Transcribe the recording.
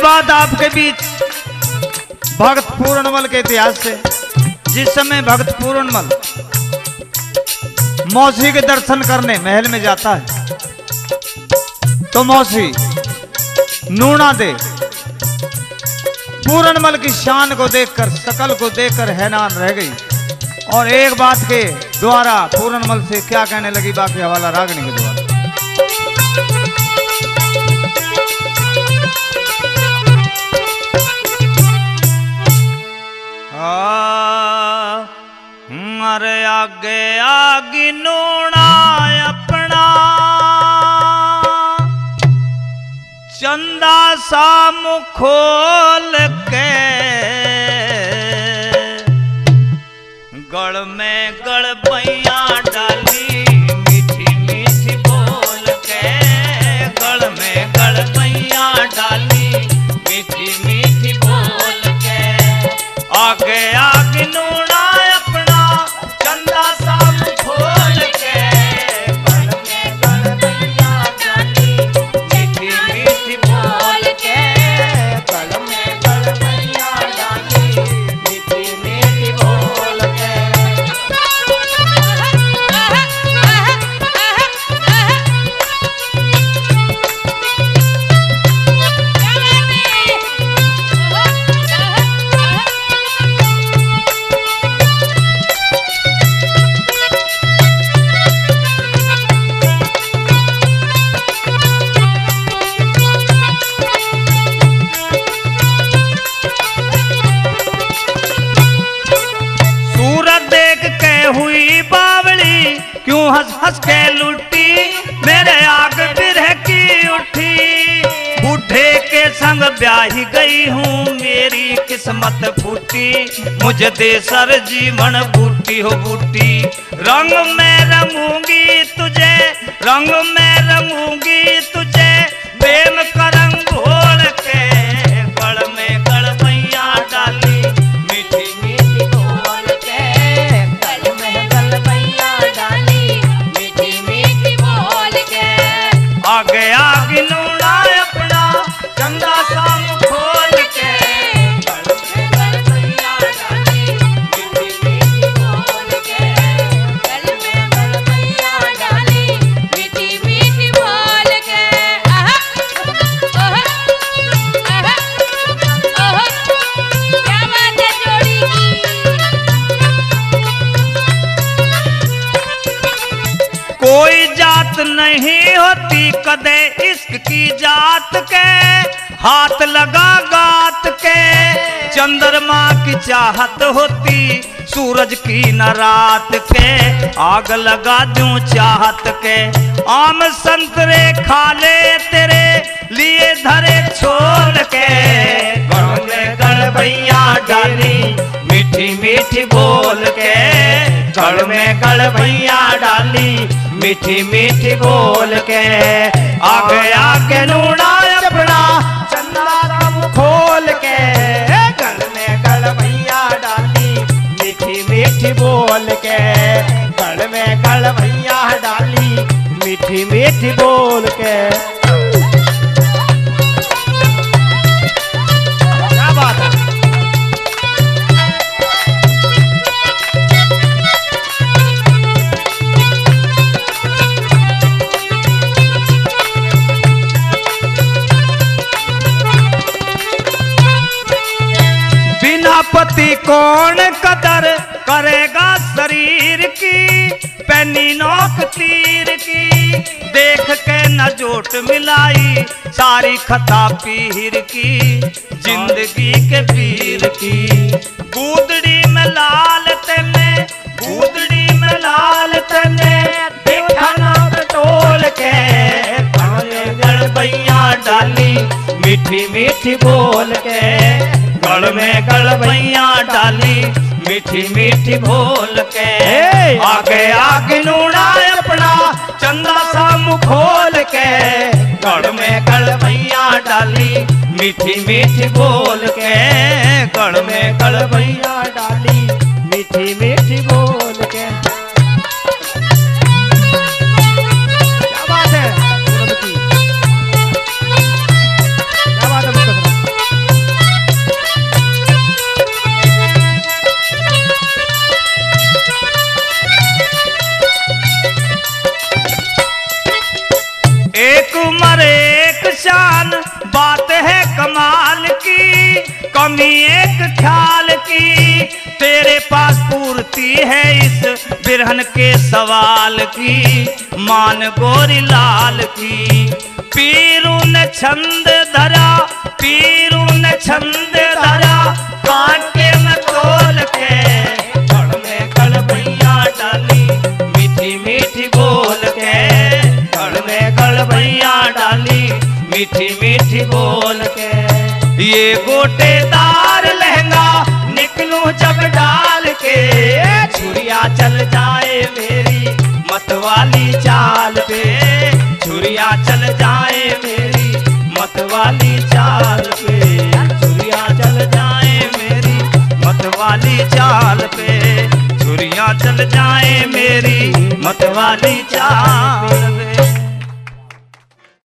बात आपके बीच भक्त पूर्णमल के इतिहास से। जिस समय भक्त पूर्णमल मौसी के दर्शन करने महल में जाता है तो मौसी नूना दे पूर्णमल की शान को देखकर, शकल को देखकर हैरान रह गई और एक बात के द्वारा पूर्णमल से क्या कहने लगी, बाकी हवाला रागनी के द्वारा। अरे आगे आगे नूना अपना चंदा सा मुँह खोल के गड़ में गड़बैया डाली मीठी मीठी बोल के, गड़ में गड़बैया डाली मीठी मीठी बोल के। आगे आगे नूना अपना चंदा सा मुँह खोल के गड़ में गड़बैया डाली मीठी मीठी बोल के, गड़ में गड़बैया डाली मीठी मीठी बोल के। हुई बावली क्यों हंस हंस के लुटी, मेरे आग बिरह की उठी। बूढ़े के संग ब्याही गई हूँ मेरी किस्मत फूटी, मुझे दे सर जीवन बूटी हो बूटी। रंग में रंगूंगी तुझे, रंग में रंगूंगी तुझे, प्रेम का रंग घोल के गड़ में गड़बैया डाली मीठी मीठी बोल के, गड़ में गड़बैया डाली मीठी मीठी बोल के। आगे आगे नूना अपना चंदा सा मुँह खोल के गड़ में गड़बैया डाली मीठी मीठी बोल के, गड़ में गड़बैया डाली मीठी मीठी बोल के। क्या बात है जोड़ी की। कोई जात नहीं होती कदे इश्क की जात के, हाथ लगा गात के चंद्रमा की चाहत होती सूरज की न रात के। आग लगा दूं चाहत के आम संतरे खा ले तेरे लिए धरे छोड़ के, गड़ में गड़बैया डाली मीठी मीठी बोल के, गड़ में गड़बैया डाली मीठी मीठी बोल के। आगे आगे नूना अपना चंदा मुँह खोल के गड़ में गड़बैया डाली मीठी मीठी बोल के, गड़ में गड़बैया डाली मीठी मीठी बोल के। क्या बात है। बिना पति कौन कदर करेगा शरीर की, पैनी नोक तीर की देख के न जोट मिलाई सारी खता पीर की, जिंदगी के पीर की। गूदड़ी में लाल तने, गूदड़ी में लाल तने देखा ना टोल के, गड़बैया डाली मीठी मीठी बोल के, गड़ में गड़बैया डाली मीठी मीठी बोल के। आगे आगे नूना अपना चंदा सा मुँह खोल के, गड़ में गड़बैया डाली मीठी मीठी बोल के, गड़ में गड़बैया डाली मीठी मीठी बोल के। क्या बात है, क्या बात है। स्वामी एक ख्याल की, तेरे पास पूर्ति है इस बिरहन के सवाल की, मान गोरी लाल की। पीरू ने छंद धरा, पीरू ने छंद धरा, कांटे में तोल के, कड़ में गड़बैया डाली, मीठी मीठी बोल के, कड़ में गड़बैया डाली, मीठी मीठी बोल के। ये गोटेदार लहंगा निकलूं जब डाल के, छुरिया चल जाए मेरी मतवाली चाल पे, छुरिया चल जाए मेरी मतवाली चाल पे, छुरिया चल जाए मेरी मतवाली चाल पे, छुरिया चल जाए मेरी मतवाली चाल पे।